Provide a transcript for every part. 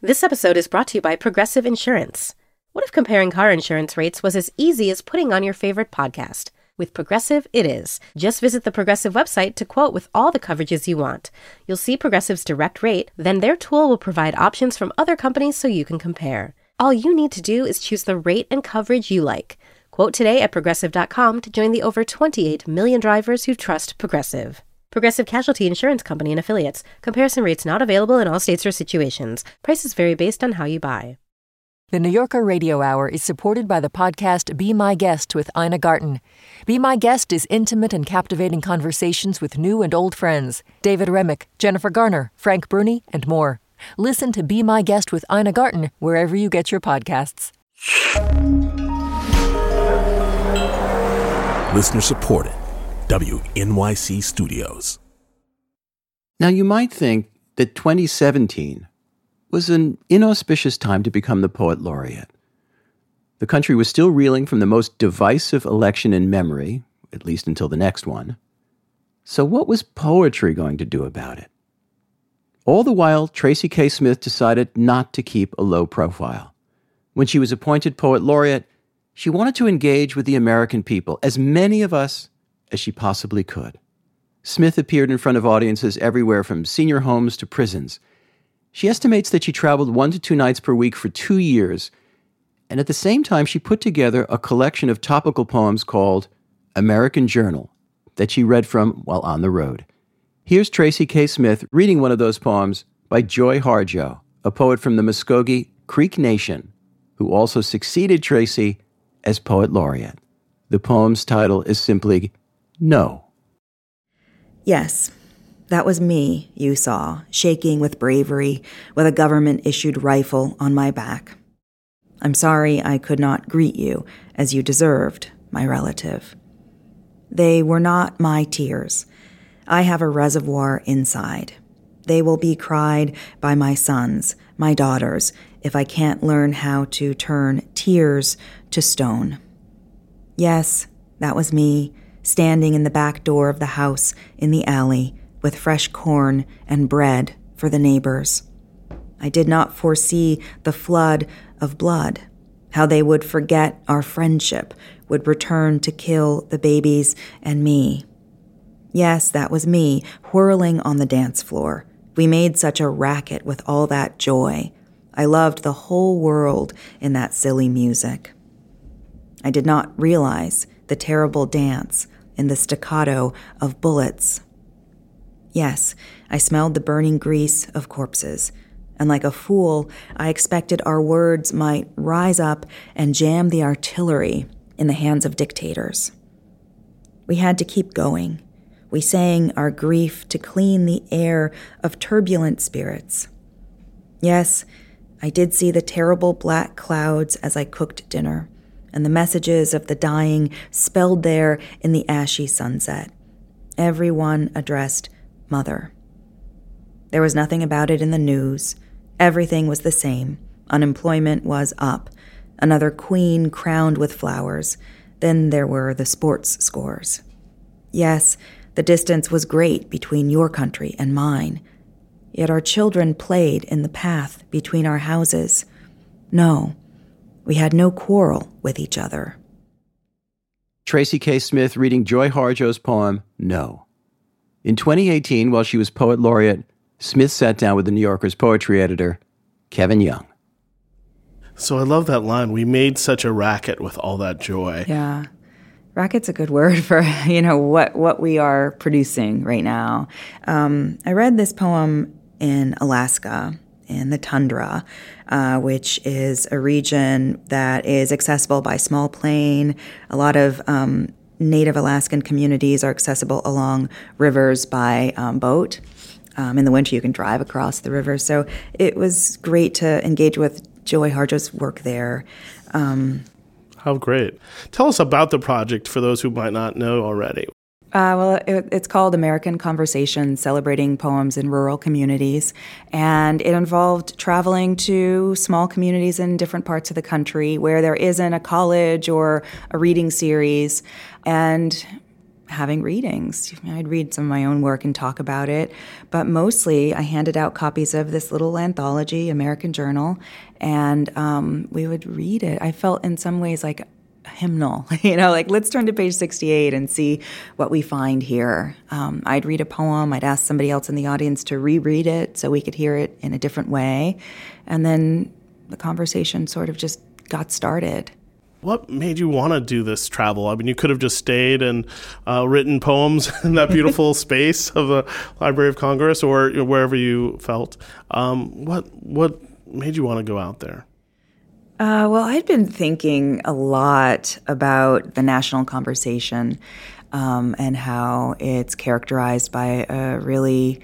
This episode is brought to you by Progressive Insurance. What if comparing car insurance rates was as easy as putting on your favorite podcast? With Progressive, it is. Just visit the Progressive website to quote with all the coverages you want. You'll see Progressive's direct rate, then their tool will provide options from other companies so you can compare. All you need to do is choose the rate and coverage you like. Quote today at Progressive.com to join the over 28 million drivers who trust Progressive. Progressive Casualty Insurance Company and Affiliates. Comparison rates not available in all states or situations. Prices vary based on how you buy. The New Yorker Radio Hour is supported by the podcast Be My Guest with Ina Garten. Be My Guest is intimate and captivating conversations with new and old friends. David Remick, Jennifer Garner, Frank Bruni, and more. Listen to Be My Guest with Ina Garten wherever you get your podcasts. Listener supported. WNYC Studios. Now you might think that 2017 was an inauspicious time to become the poet laureate. The country was still reeling from the most divisive election in memory, at least until the next one. So what was poetry going to do about it? All the while, Tracy K. Smith decided not to keep a low profile. When she was appointed poet laureate, she wanted to engage with the American people, as many of us as she possibly could. Smith appeared in front of audiences everywhere from senior homes to prisons. She estimates that she traveled 1 to 2 nights per week for 2 years, and at the same time she put together a collection of topical poems called American Journal that she read from while on the road. Here's Tracy K. Smith reading one of those poems by Joy Harjo, a poet from the Muskogee Creek Nation, who also succeeded Tracy as poet laureate. The poem's title is simply No. Yes. That was me, you saw, shaking with bravery, with a government-issued rifle on my back. I'm sorry I could not greet you as you deserved, my relative. They were not my tears. I have a reservoir inside. They will be cried by my sons, my daughters, if I can't learn how to turn tears to stone. Yes, that was me, standing in the back door of the house in the alley, with fresh corn and bread for the neighbors. I did not foresee the flood of blood, how they would forget our friendship, would return to kill the babies and me. Yes, that was me, whirling on the dance floor. We made such a racket with all that joy. I loved the whole world in that silly music. I did not realize the terrible dance in the staccato of bullets. Yes, I smelled the burning grease of corpses, and like a fool, I expected our words might rise up and jam the artillery in the hands of dictators. We had to keep going. We sang our grief to clean the air of turbulent spirits. Yes, I did see the terrible black clouds as I cooked dinner, and the messages of the dying spelled there in the ashy sunset. Everyone addressed Mother. There was nothing about it in the news. Everything was the same. Unemployment was up. Another queen crowned with flowers. Then there were the sports scores. Yes, the distance was great between your country and mine. Yet our children played in the path between our houses. No, we had no quarrel with each other. Tracy K. Smith reading Joy Harjo's poem, No. In 2018, while she was poet laureate, Smith sat down with the New Yorker's poetry editor, Kevin Young. So I love that line. We made such a racket with all that joy. Yeah. Racket's a good word for, what we are producing right now. I read this poem in Alaska, in the tundra, which is a region that is accessible by small plane. A lot of Native Alaskan communities are accessible along rivers by boat. In the winter, you can drive across the river. So it was great to engage with Joy Harjo's work there. How great. Tell us about the project for those who might not know already. It's called American Conversations, Celebrating Poems in Rural Communities, and it involved traveling to small communities in different parts of the country where there isn't a college or a reading series, and having readings. I'd read some of my own work and talk about it, but mostly I handed out copies of this little anthology, American Journal, and we would read it. I felt in some ways like a hymnal, like let's turn to page 68 and see what we find here. I'd read a poem, I'd ask somebody else in the audience to reread it so we could hear it in a different way, and then the conversation sort of just got started. What made you want to do this travel? I mean, you could have just stayed and written poems in that beautiful space of the Library of Congress or wherever you felt. What made you want to go out there? Well, I'd been thinking a lot about the national conversation and how it's characterized by a really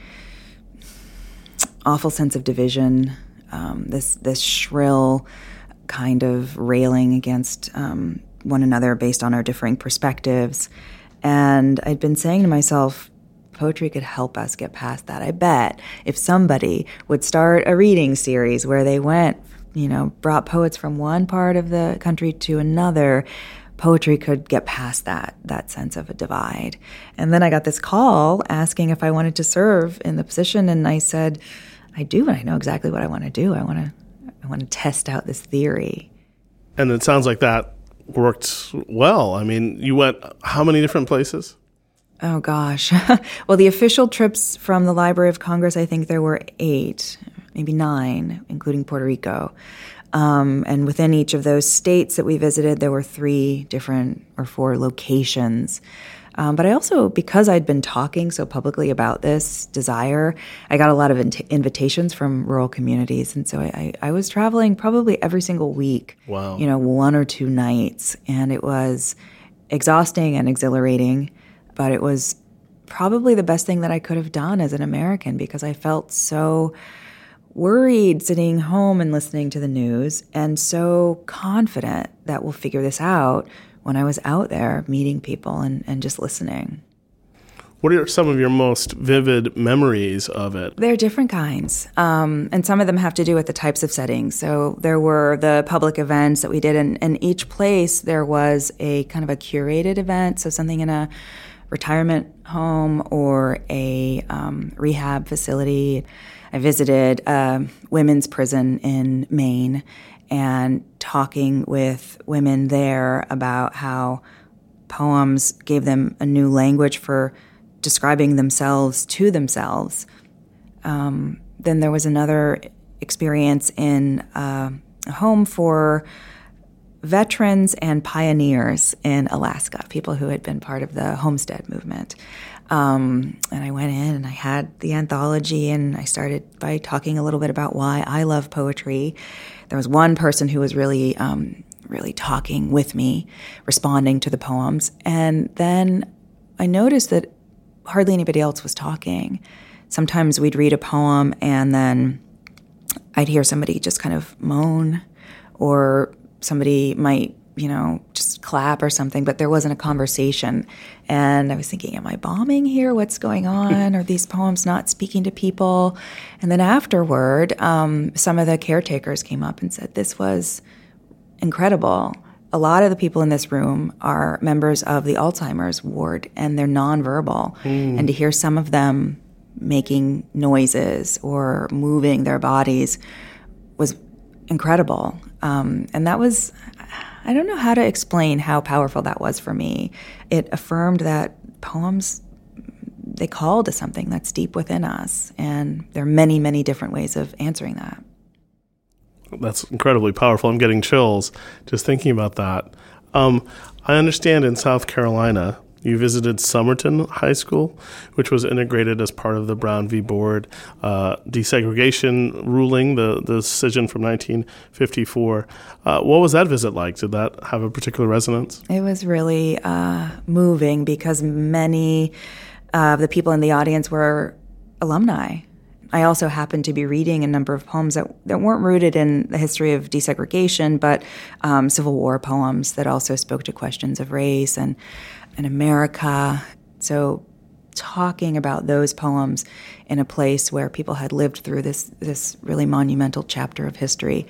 awful sense of division, this shrill kind of railing against one another based on our differing perspectives. And I'd been saying to myself, poetry could help us get past that. I bet if somebody would start a reading series where they went, brought poets from one part of the country to another, poetry could get past that sense of a divide. And then I got this call asking if I wanted to serve in the position, and I said, I do, and I know exactly what I want to do. I want to test out this theory. And it sounds like that worked well. I mean, you went how many different places? Oh, gosh. Well, the official trips from the Library of Congress, I think there were 8, maybe 9, including Puerto Rico. And within each of those states that we visited, there were 3 different or 4 locations. But I also, because I'd been talking so publicly about this desire, I got a lot of invitations from rural communities. And so I was traveling probably every single week, wow. 1 or 2 nights. And it was exhausting and exhilarating, but it was probably the best thing that I could have done as an American because I felt so worried sitting home and listening to the news and so confident that we'll figure this out when I was out there meeting people and just listening. What are some of your most vivid memories of it? There are different kinds, and some of them have to do with the types of settings. So there were the public events that we did, and each place there was a kind of a curated event, so something in a retirement home or a rehab facility. I visited a women's prison in Maine and talking with women there about how poems gave them a new language for describing themselves to themselves. Then there was another experience in a home for veterans and pioneers in Alaska, people who had been part of the homestead movement. And I went in and I had the anthology and I started by talking a little bit about why I love poetry. There was one person who was really talking with me, responding to the poems. And then I noticed that hardly anybody else was talking. Sometimes we'd read a poem and then I'd hear somebody just kind of moan, or somebody might, just clap or something, but there wasn't a conversation. And I was thinking, am I bombing here? What's going on? Are these poems not speaking to people? And then afterward, some of the caretakers came up and said, this was incredible. A lot of the people in this room are members of the Alzheimer's ward, and they're nonverbal. And to hear some of them making noises or moving their bodies was incredible. And that was, I don't know how to explain how powerful that was for me. It affirmed that poems, they call to something that's deep within us. And there are many, many different ways of answering that. That's incredibly powerful. I'm getting chills just thinking about that. I understand in South Carolina, you visited Somerton High School, which was integrated as part of the Brown v. Board desegregation ruling, the decision from 1954. What was that visit like? Did that have a particular resonance? It was really moving because many of the people in the audience were alumni. I also happened to be reading a number of poems that weren't rooted in the history of desegregation, but Civil War poems that also spoke to questions of race and America. So talking about those poems in a place where people had lived through this really monumental chapter of history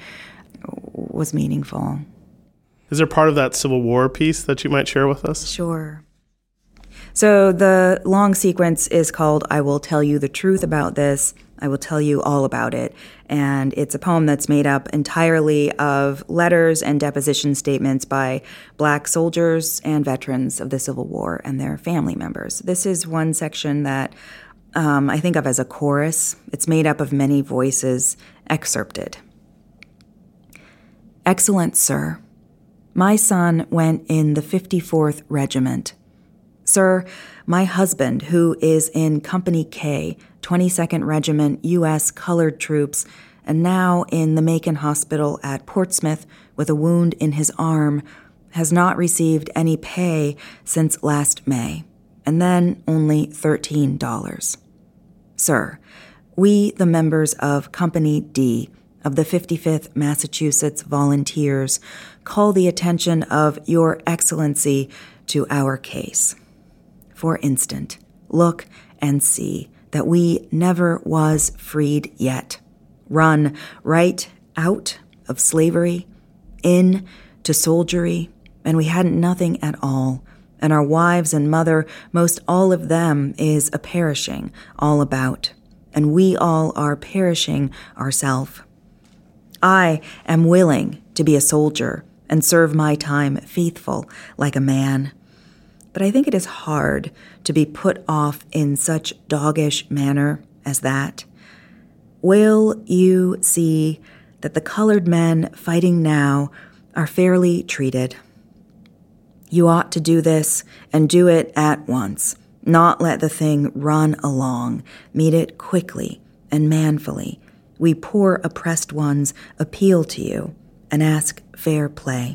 was meaningful. Is there part of that Civil War piece that you might share with us? Sure. So the long sequence is called I Will Tell You the Truth About This. I Will Tell You All About It. And it's a poem that's made up entirely of letters and deposition statements by Black soldiers and veterans of the Civil War and their family members. This is one section that I think of as a chorus. It's made up of many voices excerpted. Excellent Sir, my son went in the 54th Regiment. Sir, my husband, who is in Company K, 22nd Regiment, U.S. Colored Troops, and now in the Macon Hospital at Portsmouth with a wound in his arm, has not received any pay since last May, and then only $13. Sir, we, the members of Company D of the 55th Massachusetts Volunteers, call the attention of Your Excellency to our case. For instant, look and see that we never was freed yet, run right out of slavery, in to soldiery, and we hadn't nothing at all, and our wives and mother, most all of them is a perishing all about, and we all are perishing ourself. I am willing to be a soldier and serve my time faithful like a man. But I think it is hard to be put off in such doggish manner as that. Will you see that the colored men fighting now are fairly treated? You ought to do this and do it at once, not let the thing run along, meet it quickly and manfully. We poor oppressed ones appeal to you and ask fair play.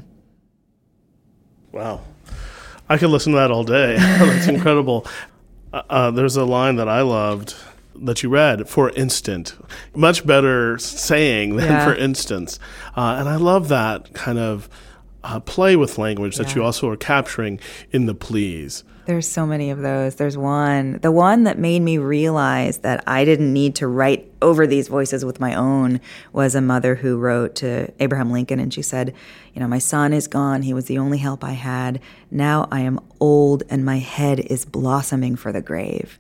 Wow. I could listen to that all day. That's incredible. There's a line that I loved that you read, for instant. Much better saying than for instance. And I love that kind of play with language that you also are capturing in the pleas. There's so many of those. There's one. The one that made me realize that I didn't need to write over these voices with my own was a mother who wrote to Abraham Lincoln, and she said, my son is gone. He was the only help I had. Now I am old, and my head is blossoming for the grave.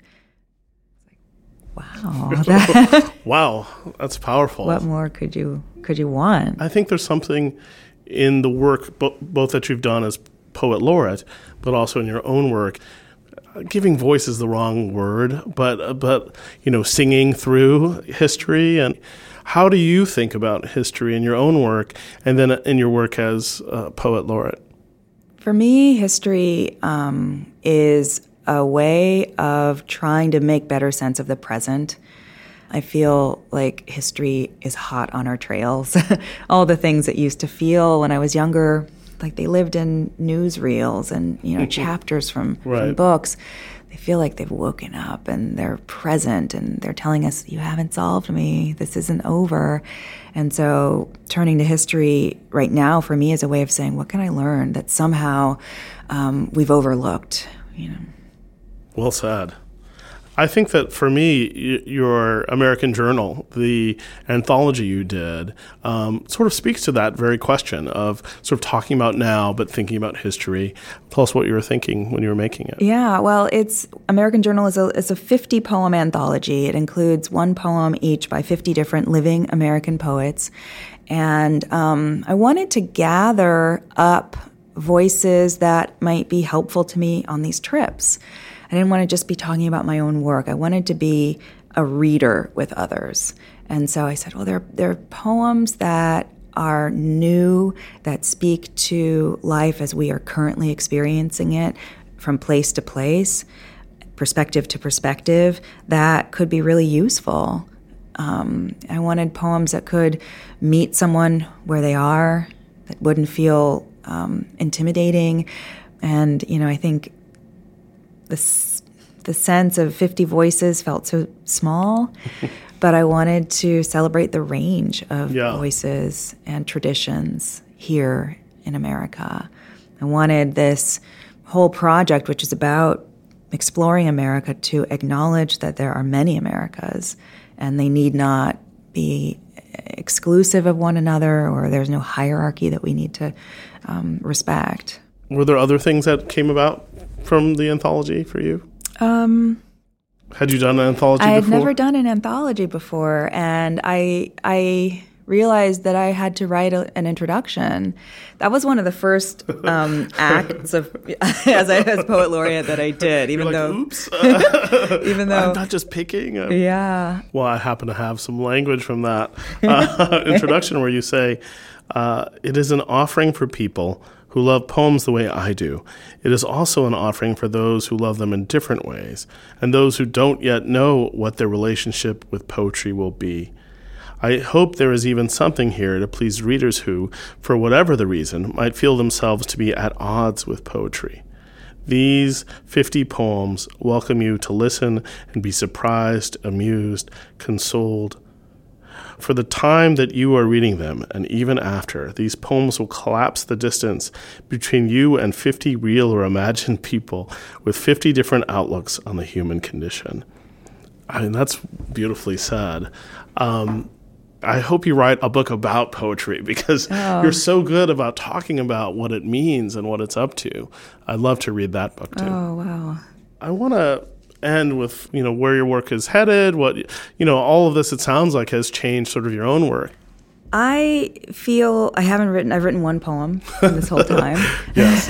Wow. Wow, that's powerful. What more could you want? I think there's something in the work, both that you've done as poet laureate, but also in your own work, giving voice is the wrong word, but singing through history. And how do you think about history in your own work, and then in your work as poet laureate? For me, history is a way of trying to make better sense of the present. I feel like history is hot on our trails. All the things that used to feel when I was younger, like they lived in newsreels and chapters from books. They feel like they've woken up and they're present and they're telling us, you haven't solved me, this isn't over. And so turning to history right now for me is a way of saying, what can I learn that somehow we've overlooked? Well said. I think that for me, your American Journal, the anthology you did, sort of speaks to that very question of sort of talking about now, but thinking about history. Tell us what you were thinking when you were making it. Yeah, well, American Journal is a 50-poem anthology. It includes one poem each by 50 different living American poets. And I wanted to gather up voices that might be helpful to me on these trips. I didn't want to just be talking about my own work. I wanted to be a reader with others. And so I said, well, there are poems that are new, that speak to life as we are currently experiencing it from place to place, perspective to perspective, that could be really useful. I wanted poems that could meet someone where they are, that wouldn't feel intimidating. And, I think the sense of 50 voices felt so small, but I wanted to celebrate the range of voices and traditions here in America. I wanted this whole project, which is about exploring America, to acknowledge that there are many Americas, and they need not be exclusive of one another, or there's no hierarchy that we need to respect. Were there other things that came about from the anthology for you? Had you done an anthology I before? had never done an anthology before, and I realized that I had to write an introduction. That was one of the first acts of as poet laureate that I did. Even You're like, though, oops, even though I'm not just picking. Yeah. Well, I happen to have some language from that introduction where you say, "It is an offering for people who love poems the way I do. It is also an offering for those who love them in different ways, and those who don't yet know what their relationship with poetry will be. I hope there is even something here to please readers who, for whatever the reason, might feel themselves to be at odds with poetry. These 50 poems welcome you to listen and be surprised, amused, consoled. For the time that you are reading them, and even after, these poems will collapse the distance between you and 50 real or imagined people with 50 different outlooks on the human condition." I mean, that's beautifully said. I hope you write a book about poetry because you're so good about talking about what it means and what it's up to. I'd love to read that book too. Oh, wow. I want to end with, where your work is headed, what, all of this, it sounds like, has changed sort of your own work. I feel I've written one poem in this whole time. Yes.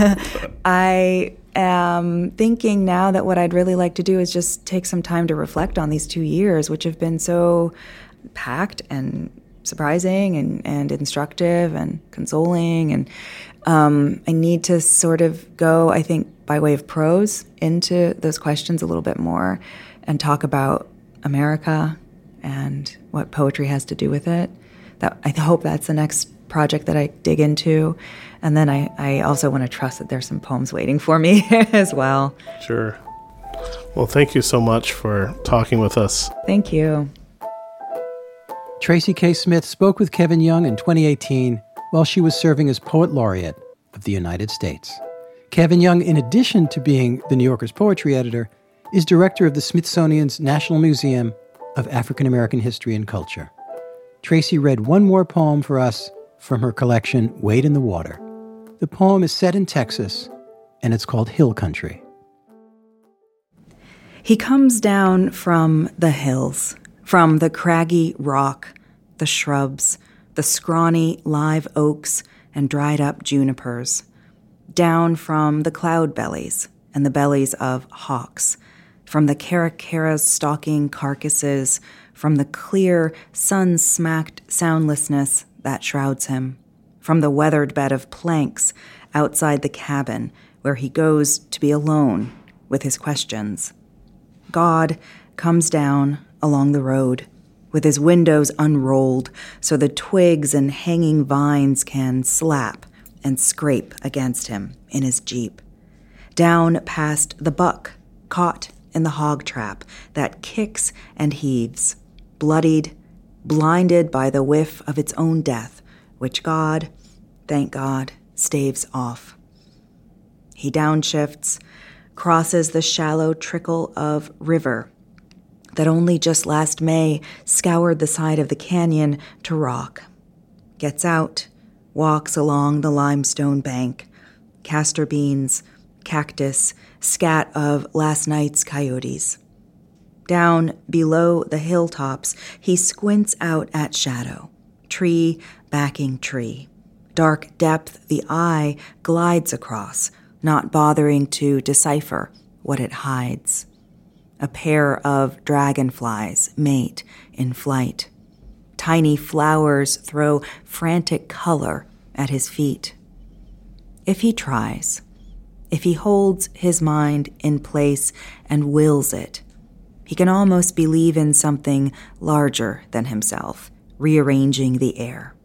I am thinking now that what I'd really like to do is just take some time to reflect on these 2 years, which have been so packed and surprising and instructive and consoling. And I need to sort of go, I think, by way of prose into those questions a little bit more and talk about America and what poetry has to do with it. I hope that's the next project that I dig into. And then I also want to trust that there's some poems waiting for me as well. Sure. Well, thank you so much for talking with us. Thank you. Tracy K. Smith spoke with Kevin Young in 2018 while she was serving as Poet Laureate of the United States. Kevin Young, in addition to being the New Yorker's poetry editor, is director of the Smithsonian's National Museum of African American History and Culture. Tracy read one more poem for us from her collection, Wade in the Water. The poem is set in Texas, and it's called Hill Country. He comes down from the hills, from the craggy rock, the shrubs, the scrawny live oaks and dried up junipers, down from the cloud bellies and the bellies of hawks, from the caracaras stalking carcasses, from the clear, sun-smacked soundlessness that shrouds him, from the weathered bed of planks outside the cabin where he goes to be alone with his questions. God comes down along the road, with his windows unrolled so the twigs and hanging vines can slap and scrape against him in his Jeep. Down past the buck, caught in the hog trap that kicks and heaves, bloodied, blinded by the whiff of its own death, which God, thank God, staves off. He downshifts, crosses the shallow trickle of river that only just last May scoured the side of the canyon to rock, gets out, walks along the limestone bank, castor beans, cactus, scat of last night's coyotes. Down below the hilltops, he squints out at shadow, tree backing tree. Dark depth the eye glides across, not bothering to decipher what it hides. A pair of dragonflies mate in flight. Tiny flowers throw frantic color at his feet. If he tries, if he holds his mind in place and wills it, he can almost believe in something larger than himself, rearranging the air.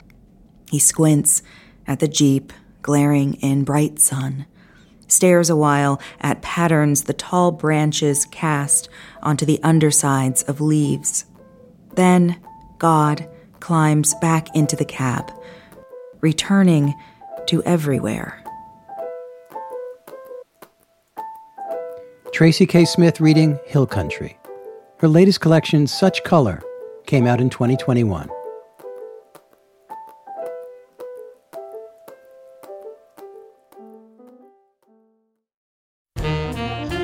He squints at the Jeep glaring in bright sun, stares a while at patterns the tall branches cast onto the undersides of leaves. Then God climbs back into the cab, returning to everywhere. Tracy K. Smith reading Hill Country. Her latest collection, Such Color, came out in 2021.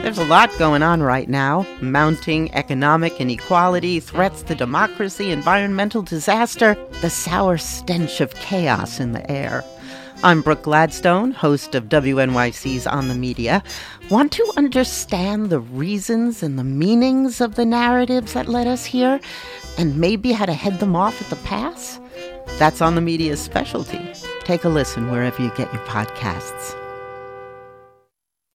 There's a lot going on right now. Mounting economic inequality, threats to democracy, environmental disaster, the sour stench of chaos in the air. I'm Brooke Gladstone, host of WNYC's On the Media. Want to understand the reasons and the meanings of the narratives that led us here, and maybe how to head them off at the pass? That's On the Media's specialty. Take a listen wherever you get your podcasts.